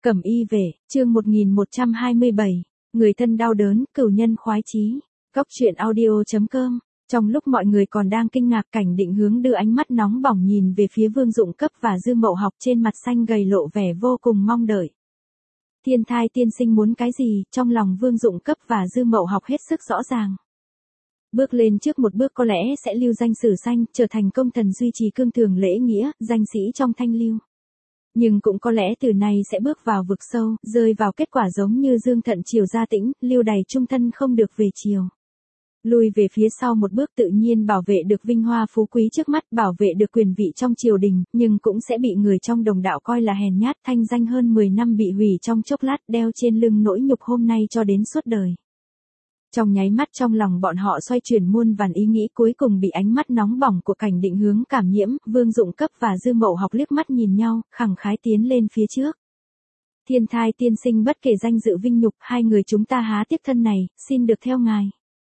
Cẩm y về, chương 1127, người thân đau đớn, cửu nhân khoái chí. Góc truyện audio.com. Trong lúc mọi người còn đang kinh ngạc, Cảnh Định Hướng đưa ánh mắt nóng bỏng nhìn về phía Vương Dụng Cấp và Dư Mậu Học, trên mặt xanh gầy lộ vẻ vô cùng mong đợi. Thiên Thai tiên sinh muốn cái gì, trong lòng Vương Dụng Cấp và Dư Mậu Học hết sức rõ ràng. Bước lên trước một bước có lẽ sẽ lưu danh sử xanh, trở thành công thần duy trì cương thường lễ nghĩa, danh sĩ trong thanh lưu. Nhưng cũng có lẽ từ nay sẽ bước vào vực sâu, rơi vào kết quả giống như Dương Thận Triều Gia Tĩnh, lưu đày trung thân không được về triều. Lùi về phía sau một bước, tự nhiên bảo vệ được vinh hoa phú quý trước mắt, bảo vệ được quyền vị trong triều đình, nhưng cũng sẽ bị người trong đồng đạo coi là hèn nhát, thanh danh hơn 10 năm bị hủy trong chốc lát, đeo trên lưng nỗi nhục hôm nay cho đến suốt đời. Trong nháy mắt trong lòng bọn họ xoay chuyển muôn vàn ý nghĩ, cuối cùng bị ánh mắt nóng bỏng của Cảnh Định Hướng cảm nhiễm. Vương Dụng Cấp và Dư Mậu Học liếc mắt nhìn nhau, khẳng khái tiến lên phía trước. Thiên Thai tiên sinh, bất kể danh dự vinh nhục, hai người chúng ta há tiếc thân này, xin được theo ngài.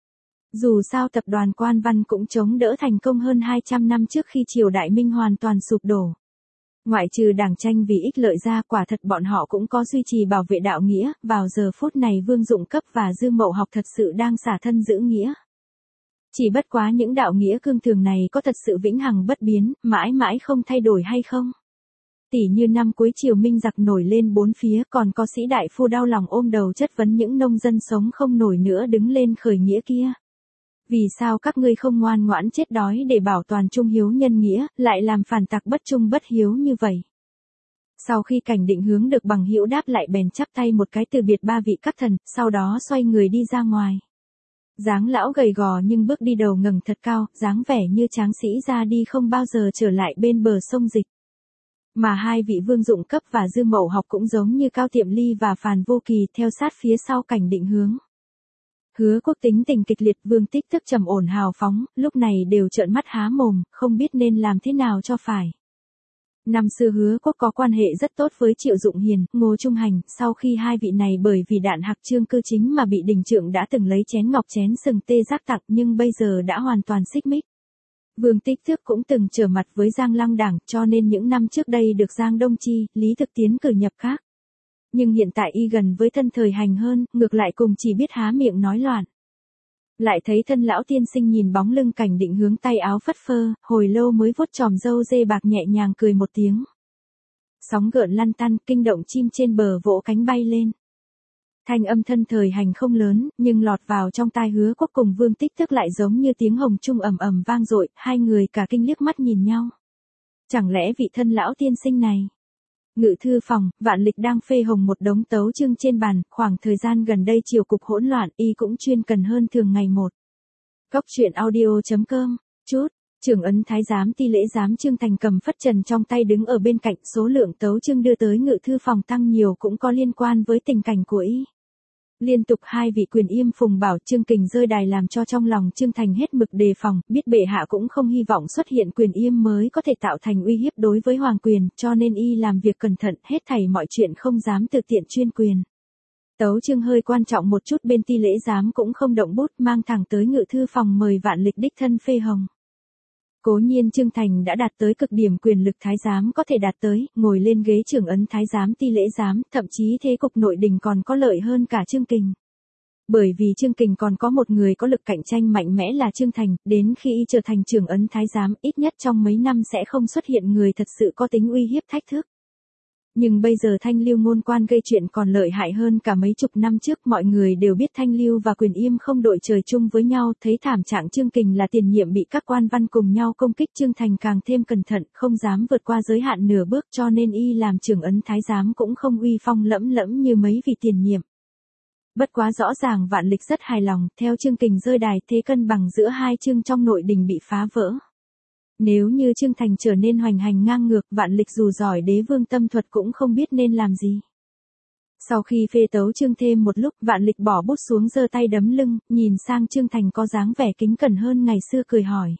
Dù sao tập đoàn Quan Văn cũng chống đỡ thành công hơn 200 năm trước khi triều Đại Minh hoàn toàn sụp đổ. Ngoại trừ đảng tranh vì ích lợi ra, quả thật bọn họ cũng có duy trì bảo vệ đạo nghĩa. Vào giờ phút này Vương Dụng Cấp và Dư Mậu Học thật sự đang xả thân giữ nghĩa. Chỉ bất quá những đạo nghĩa cương thường này có thật sự vĩnh hằng bất biến, mãi mãi không thay đổi hay không? Tỉ như năm cuối triều Minh giặc nổi lên bốn phía, còn có sĩ đại phu đau lòng ôm đầu chất vấn những nông dân sống không nổi nữa đứng lên khởi nghĩa kia. Vì sao các ngươi không ngoan ngoãn chết đói để bảo toàn trung hiếu nhân nghĩa, lại làm phản tặc bất trung bất hiếu như vậy? Sau khi Cảnh Định Hướng được bằng hữu đáp lại, bèn chắp tay một cái từ biệt ba vị các thần, sau đó xoay người đi ra ngoài. Dáng lão gầy gò nhưng bước đi đầu ngẩng thật cao, dáng vẻ như tráng sĩ ra đi không bao giờ trở lại bên bờ sông Dịch. Mà hai vị Vương Dụng Cấp và Dư Mậu Học cũng giống như Cao Tiệm Ly và Phàn Vô Kỳ, theo sát phía sau Cảnh Định Hướng. Hứa Quốc tính tình kịch liệt, Vương Tích tức trầm ổn hào phóng, lúc này đều trợn mắt há mồm, không biết nên làm thế nào cho phải. Năm xưa Hứa Quốc có quan hệ rất tốt với Triệu Dụng Hiền, Ngô Trung Hành, sau khi hai vị này bởi vì đạn hạc Trương Cư Chính mà bị đình trượng đã từng lấy chén ngọc chén sừng tê giác tặng, nhưng bây giờ đã hoàn toàn xích mích. Vương Tích Tước cũng từng trở mặt với Giang Lăng Đảng, cho nên những năm trước đây được Giang Đông Chi, Lý Thực Tiến cử nhập khác. Nhưng hiện tại y gần với thân thời hành hơn, ngược lại cùng chỉ biết há miệng nói loạn. Lại thấy thân lão tiên sinh nhìn bóng lưng Cảnh Định Hướng tay áo phất phơ, hồi lâu mới vuốt chòm râu dê bạc nhẹ nhàng cười một tiếng. Sóng gợn lăn tăn, kinh động chim trên bờ vỗ cánh bay lên. Thanh âm thân thời hành không lớn, nhưng lọt vào trong tai Hứa Quốc cùng Vương Tích Tước lại giống như tiếng hồng trung ầm ầm vang dội, hai người cả kinh liếc mắt nhìn nhau. Chẳng lẽ vị thân lão tiên sinh này? Ngự thư phòng, Vạn Lịch đang phê hồng một đống tấu chương trên bàn, khoảng thời gian gần đây triều cục hỗn loạn, y cũng chuyên cần hơn thường ngày một. Góc truyện audio.com, trưởng ấn thái giám ti lễ giám Trương Thành cầm phất trần trong tay đứng ở bên cạnh, số lượng tấu chương đưa tới ngự thư phòng tăng nhiều cũng có liên quan với tình cảnh của y. Liên tục hai vị quyền yêm Phùng Bảo, Trương Kình rơi đài làm cho trong lòng Trương Thành hết mực đề phòng, biết bệ hạ cũng không hy vọng xuất hiện quyền yêm mới có thể tạo thành uy hiếp đối với hoàng quyền, cho nên y làm việc cẩn thận, hết thảy mọi chuyện không dám tự tiện chuyên quyền. Tấu chương hơi quan trọng một chút, bên ti lễ giám cũng không động bút, mang thẳng tới ngự thư phòng mời Vạn Lịch đích thân phê hồng. Cố nhiên Trương Thành đã đạt tới cực điểm quyền lực thái giám có thể đạt tới, ngồi lên ghế trưởng ấn thái giám ti lễ giám, thậm chí thế cục nội đình còn có lợi hơn cả Trương Kình. Bởi vì Trương Kình còn có một người có lực cạnh tranh mạnh mẽ là Trương Thành, đến khi y trở thành trưởng ấn thái giám, ít nhất trong mấy năm sẽ không xuất hiện người thật sự có tính uy hiếp thách thức. Nhưng bây giờ thanh lưu ngôn quan gây chuyện còn lợi hại hơn cả mấy chục năm trước, mọi người đều biết thanh lưu và quyền yêm không đội trời chung với nhau, thấy thảm trạng Trương Kình là tiền nhiệm bị các quan văn cùng nhau công kích, Trương Thành càng thêm cẩn thận, không dám vượt qua giới hạn nửa bước, cho nên y làm trưởng ấn thái giám cũng không uy phong lẫm lẫm như mấy vị tiền nhiệm. Bất quá rõ ràng Vạn Lịch rất hài lòng, theo Trương Kình rơi đài, thế cân bằng giữa hai chương trong nội đình bị phá vỡ. Nếu như Trương Thành trở nên hoành hành ngang ngược, Vạn Lịch dù giỏi đế vương tâm thuật cũng không biết nên làm gì. Sau khi phê tấu chương thêm một lúc, Vạn Lịch bỏ bút xuống giơ tay đấm lưng, nhìn sang Trương Thành có dáng vẻ kính cẩn hơn ngày xưa cười hỏi.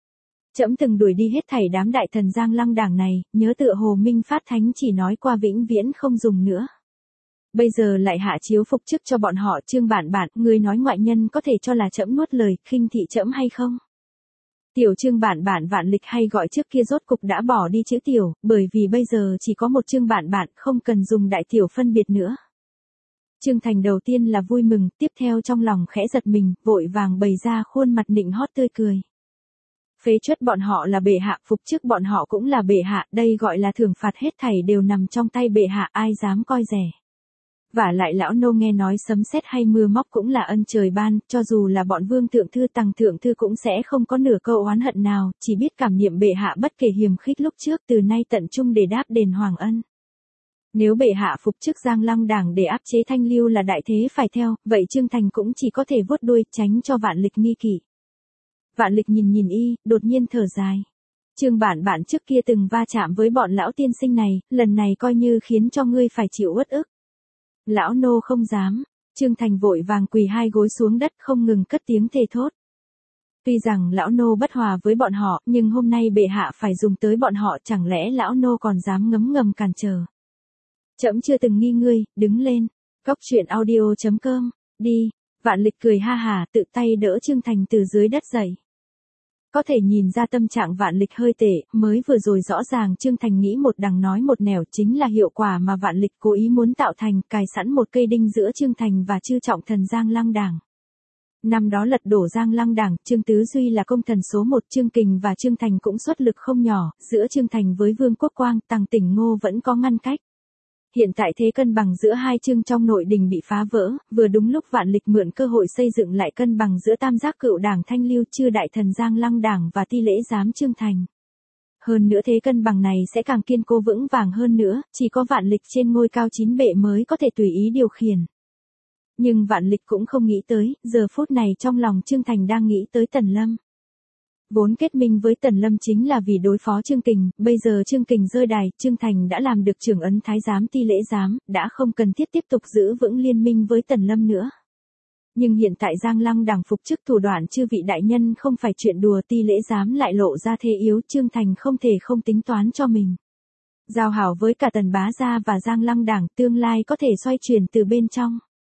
Trẫm từng đuổi đi hết thảy đám đại thần Giang Lăng Đảng này, nhớ tựa Hồ Minh Phát Thánh chỉ nói qua vĩnh viễn không dùng nữa. Bây giờ lại hạ chiếu phục chức cho bọn họ. Trương Bản, người nói ngoại nhân có thể cho là trẫm nuốt lời, khinh thị trẫm hay không? Tiểu Trương bạn Vạn Lịch hay gọi trước kia rốt cục đã bỏ đi chữ tiểu, bởi vì bây giờ chỉ có một Trương bạn không cần dùng đại tiểu phân biệt nữa. Trương Thành đầu tiên là vui mừng, tiếp theo trong lòng khẽ giật mình, vội vàng bày ra khuôn mặt nịnh hót tươi cười. Phế truất bọn họ là bệ hạ, phục chức bọn họ cũng là bệ hạ, đây gọi là thưởng phạt, hết thảy đều nằm trong tay bệ hạ, ai dám coi rẻ. Vả lại lão nô nghe nói sấm sét hay mưa móc cũng là ân trời ban, cho dù là bọn vương thượng thư tằng thượng thư cũng sẽ không có nửa câu oán hận nào, chỉ biết cảm niệm bệ hạ bất kể hiềm khích lúc trước, từ nay tận trung để đáp đền hoàng ân. Nếu bệ hạ phục chức Giang Lăng Đảng để áp chế Thanh Lưu là đại thế phải theo, vậy Trương Thành cũng chỉ có thể vuốt đuôi, tránh cho Vạn Lịch nghi kỵ. Vạn Lịch nhìn y, đột nhiên thở dài. Trương bạn trước kia từng va chạm với bọn lão tiên sinh này, lần này coi như khiến cho ngươi phải chịu uất ức. Lão nô không dám. Trương Thành vội vàng quỳ hai gối xuống đất, không ngừng cất tiếng thề thốt. Tuy rằng lão nô bất hòa với bọn họ, nhưng hôm nay bệ hạ phải dùng tới bọn họ, chẳng lẽ lão nô còn dám ngấm ngầm cản trở. Trẫm chưa từng nghi ngươi, đứng lên. Coctruyện.audio.com, đi. Vạn Lịch cười ha hả, tự tay đỡ Trương Thành từ dưới đất dậy. Có thể nhìn ra tâm trạng Vạn Lịch hơi tệ, mới vừa rồi rõ ràng Trương Thành nghĩ một đằng nói một nẻo, chính là hiệu quả mà Vạn Lịch cố ý muốn tạo thành, cài sẵn một cây đinh giữa Trương Thành và chư trọng thần Giang Lăng Đảng. Năm đó lật đổ Giang Lăng Đảng, Trương Tứ Duy là công thần số 1, Trương Kình và Trương Thành cũng xuất lực không nhỏ, giữa Trương Thành với Vương Quốc Quang, Tằng Tỉnh Ngô vẫn có ngăn cách. Hiện tại thế cân bằng giữa hai Trương trong nội đình bị phá vỡ, vừa đúng lúc Vạn Lịch mượn cơ hội xây dựng lại cân bằng giữa tam giác cựu đảng Thanh Lưu, chư đại thần Giang Lăng Đảng và Ti Lễ giám Trương Thành. Hơn nữa thế cân bằng này sẽ càng kiên cố vững vàng hơn nữa, chỉ có Vạn Lịch trên ngôi cao 9 bệ mới có thể tùy ý điều khiển. Nhưng Vạn Lịch cũng không nghĩ tới, giờ phút này trong lòng Trương Thành đang nghĩ tới Tần Lâm. Vốn kết minh với Tần Lâm chính là vì đối phó Trương Kình, bây giờ Trương Kình rơi đài, Trương Thành đã làm được trưởng ấn thái giám Ti Lễ giám, đã không cần thiết tiếp tục giữ vững liên minh với Tần Lâm nữa. Nhưng hiện tại Giang Lăng Đảng phục chức thủ đoạn chư vị đại nhân không phải chuyện đùa, Ti Lễ giám lại lộ ra thế yếu, Trương Thành không thể không tính toán cho mình. Giao hảo với cả Tần Bá Gia và Giang Lăng Đảng, tương lai có thể xoay chuyển từ bên trong.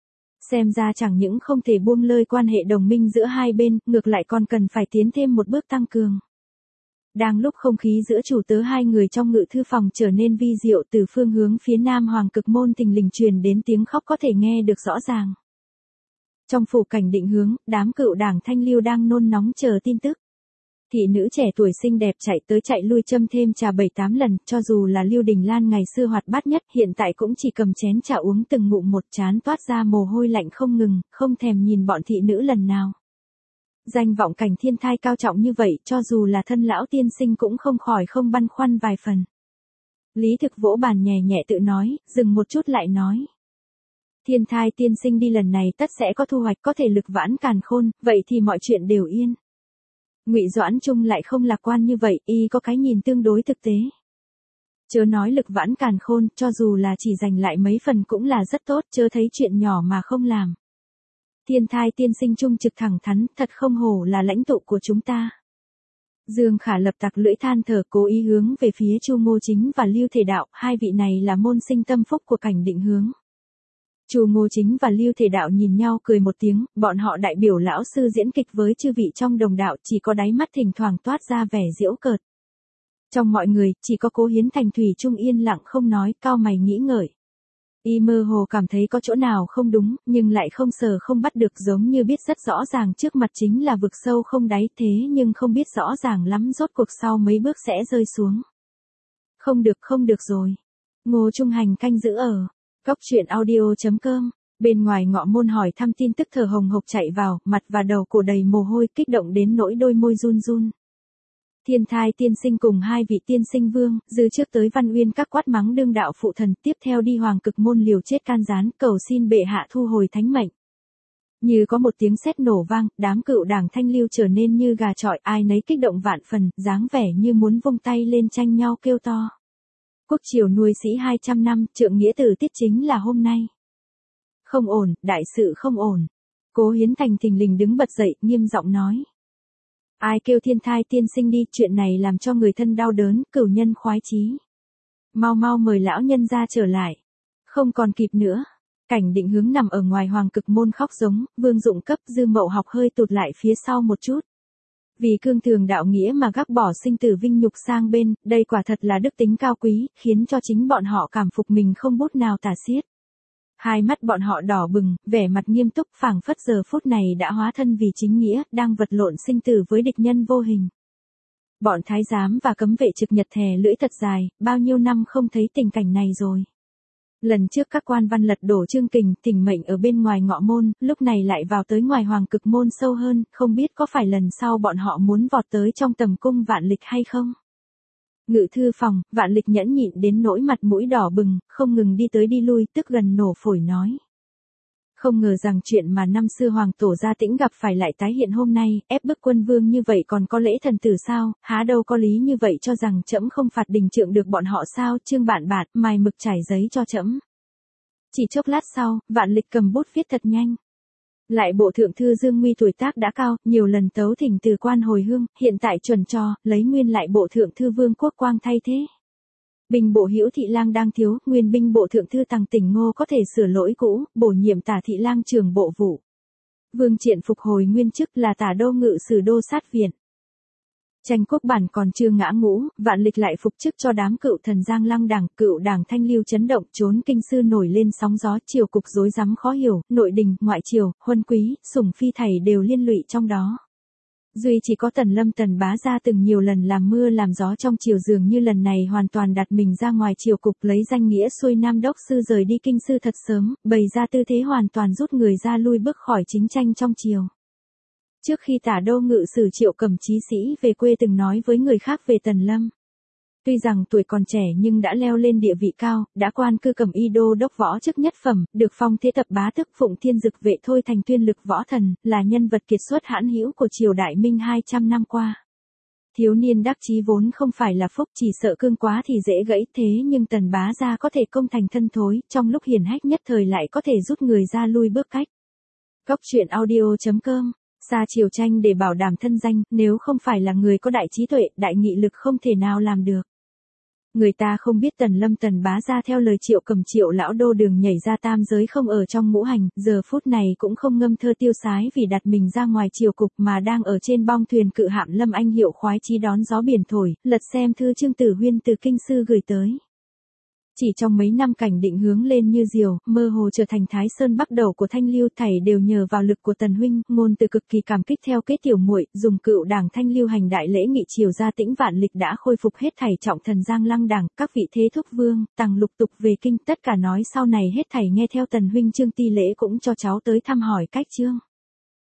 Xem ra chẳng những không thể buông lơi quan hệ đồng minh giữa hai bên, ngược lại còn cần phải tiến thêm một bước tăng cường. Đang lúc không khí giữa chủ tớ hai người trong ngự thư phòng trở nên vi diệu, từ phương hướng phía nam Hoàng Cực Môn thình lình truyền đến tiếng khóc có thể nghe được rõ ràng. Trong phủ Cảnh Định Hướng, đám cựu đảng Thanh Lưu đang nôn nóng chờ tin tức. Thị nữ trẻ tuổi xinh đẹp chạy tới chạy lui châm thêm trà 7-8 lần, cho dù là Lưu Đình Lan ngày xưa hoạt bát nhất, hiện tại cũng chỉ cầm chén trà uống từng ngụm một, chán toát ra mồ hôi lạnh không ngừng, không thèm nhìn bọn thị nữ lần nào. Danh vọng Cảnh Thiên Thai cao trọng như vậy, cho dù là thân lão tiên sinh cũng không khỏi không băn khoăn vài phần. Lý Thực vỗ bàn nhẹ nhẹ tự nói, dừng một chút lại nói. Thiên Thai tiên sinh đi lần này tất sẽ có thu hoạch, có thể lực vãn càn khôn, vậy thì mọi chuyện đều yên. Ngụy Doãn Trung lại không lạc quan như vậy, y có cái nhìn tương đối thực tế. Chớ nói lực vãn càn khôn, cho dù là chỉ giành lại mấy phần cũng là rất tốt, chớ thấy chuyện nhỏ mà không làm. Thiên Thai tiên sinh trung trực thẳng thắn, thật không hổ là lãnh tụ của chúng ta. Dương Khả Lập tặc lưỡi than thở, cố ý hướng về phía Chu Ngô Chính và Lưu Thể Đạo, hai vị này là môn sinh tâm phúc của Cảnh Định Hướng. Chu Ngô Chính và Lưu Thể Đạo nhìn nhau cười một tiếng, bọn họ đại biểu lão sư diễn kịch với chư vị trong đồng đạo, chỉ có đáy mắt thỉnh thoảng toát ra vẻ giễu cợt. Trong mọi người, chỉ có Cố Hiến Thành thủy chung yên lặng không nói, cao mày nghĩ ngợi. Y mơ hồ cảm thấy có chỗ nào không đúng, nhưng lại không sờ không bắt được, giống như biết rất rõ ràng trước mặt chính là vực sâu không đáy, thế nhưng không biết rõ ràng lắm rốt cuộc sau mấy bước sẽ rơi xuống. Không được rồi. Ngô Trung Hành canh giữ ở Coctruyện.audio.com, bên ngoài ngọ môn hỏi thăm tin tức thở hồng hộc chạy vào, mặt và đầu cổ đầy mồ hôi, kích động đến nỗi đôi môi run run. Thiên Thai tiên sinh cùng hai vị tiên sinh vương, dư trước tới Văn Uyên các quát mắng đương đạo phụ thần, tiếp theo đi Hoàng Cực Môn liều chết can gián, cầu xin bệ hạ thu hồi thánh mệnh. Như có một tiếng sét nổ vang, đám cựu đảng Thanh Lưu trở nên như gà chọi, ai nấy kích động vạn phần, dáng vẻ như muốn vung tay lên tranh nhau kêu to. Quốc triều nuôi sĩ 200 năm, trượng nghĩa tử tiết chính là hôm nay. Không ổn, đại sự không ổn. Cố Hiến Thành thình lình đứng bật dậy, nghiêm giọng nói. Ai kêu Thiên Thai tiên sinh đi, chuyện này làm cho người thân đau đớn, cửu nhân khoái chí. Mau mau mời lão nhân ra trở lại. Không còn kịp nữa. Cảnh Định Hướng nằm ở ngoài Hoàng Cực Môn khóc giống, Vương Dụng Cấp, Dư Mậu Học hơi tụt lại phía sau một chút. Vì cương thường đạo nghĩa mà gác bỏ sinh tử vinh nhục sang bên, đây quả thật là đức tính cao quý, khiến cho chính bọn họ cảm phục mình không bút nào tả xiết. Hai mắt bọn họ đỏ bừng, vẻ mặt nghiêm túc, phảng phất giờ phút này đã hóa thân vì chính nghĩa, đang vật lộn sinh tử với địch nhân vô hình. Bọn thái giám và cấm vệ trực nhật thè lưỡi thật dài, bao nhiêu năm không thấy tình cảnh này rồi. Lần trước các quan văn lật đổ Chương Kình, thỉnh mệnh ở bên ngoài ngọ môn, lúc này lại vào tới ngoài hoàng cực môn sâu hơn, không biết có phải lần sau bọn họ muốn vọt tới trong tầm cung Vạn Lịch hay không? Ngự thư phòng, Vạn Lịch nhẫn nhịn đến nỗi mặt mũi đỏ bừng, không ngừng đi tới đi lui, tức gần nổ phổi nói. Không ngờ rằng chuyện mà năm xưa hoàng tổ gia Tĩnh gặp phải lại tái hiện hôm nay, ép bức quân vương như vậy còn có lễ thần tử sao, há đâu có lý như vậy cho rằng trẫm không phạt đình trượng được bọn họ sao, Trương Bạn Bạt, mài mực trải giấy cho trẫm. Chỉ chốc lát sau, Vạn Lịch cầm bút viết thật nhanh. Lại bộ thượng thư Dương Nguy tuổi tác đã cao, nhiều lần tấu thỉnh từ quan hồi hương, hiện tại chuẩn cho, lấy nguyên lại bộ thượng thư Vương Quốc Quang thay thế. Binh bộ Hữu Thị Lang đang thiếu, nguyên binh bộ thượng thư Tằng Tỉnh Ngô có thể sửa lỗi cũ, bổ nhiệm Tả Thị Lang trưởng bộ vụ. Vương Triện phục hồi nguyên chức là Tả Đô Ngự Sử Đô Sát Viện. Tranh quốc bản còn chưa ngã ngũ, Vạn Lịch lại phục chức cho đám cựu thần Giang Lăng Đảng, cựu đảng Thanh Lưu chấn động, trốn kinh sư nổi lên sóng gió, triều cục rối rắm khó hiểu, nội đình, ngoại triều, huân quý, sủng phi thảy đều liên lụy trong đó. Duy chỉ có Tần Lâm Tần bá gia từng nhiều lần làm mưa làm gió trong triều, dường như lần này hoàn toàn đặt mình ra ngoài triều cục, lấy danh nghĩa xuôi Nam đốc sư rời đi kinh sư thật sớm, bày ra tư thế hoàn toàn rút người ra lui bước khỏi chính tranh trong triều. Trước khi Tả Đô Ngự Sử Triệu Cẩm chí sĩ về quê từng nói với người khác về Tần Lâm. Tuy rằng tuổi còn trẻ nhưng đã leo lên địa vị cao, đã quan cư Cẩm Y đô đốc võ chức nhất phẩm, được phong thế tập bá tước, phụng thiên dực vệ thôi thành tuyên lực võ thần, là nhân vật kiệt xuất hãn hữu của triều Đại Minh 200 năm qua. Thiếu niên đắc chí vốn không phải là phúc, chỉ sợ cương quá thì dễ gãy, thế nhưng Tần bá gia có thể công thành thân thối, trong lúc hiển hách nhất thời lại có thể rút người ra lui bước cách. Góc truyện audio.com. Xa triều tranh để bảo đảm thân danh, nếu không phải là người có đại trí tuệ, đại nghị lực không thể nào làm được. Người ta không biết Tần Lâm Tần bá gia theo lời Triệu Cẩm Triệu lão đô đường nhảy ra tam giới không ở trong ngũ hành, giờ phút này cũng không ngâm thơ tiêu sái vì đặt mình ra ngoài triều cục mà đang ở trên bong thuyền cự hạm Lâm Anh hiệu khoái chí đón gió biển thổi, lật xem thư Trương Tử Huyên từ kinh sư gửi tới. Chỉ trong mấy năm cảnh định hướng lên như diều, mơ hồ trở thành Thái Sơn Bắc đầu của Thanh Lưu, thảy đều nhờ vào lực của Tần huynh, ngôn từ cực kỳ cảm kích theo kế tiểu muội, dùng cựu đảng Thanh Lưu hành đại lễ nghị triều gia Tĩnh. Vạn Lịch đã khôi phục hết thảy trọng thần Giang Lăng Đảng, các vị thế thúc vương, Tằng lục tục về kinh, tất cả nói sau này hết thảy nghe theo Tần huynh. Trương Ti Lễ cũng cho cháu tới thăm hỏi cách Trương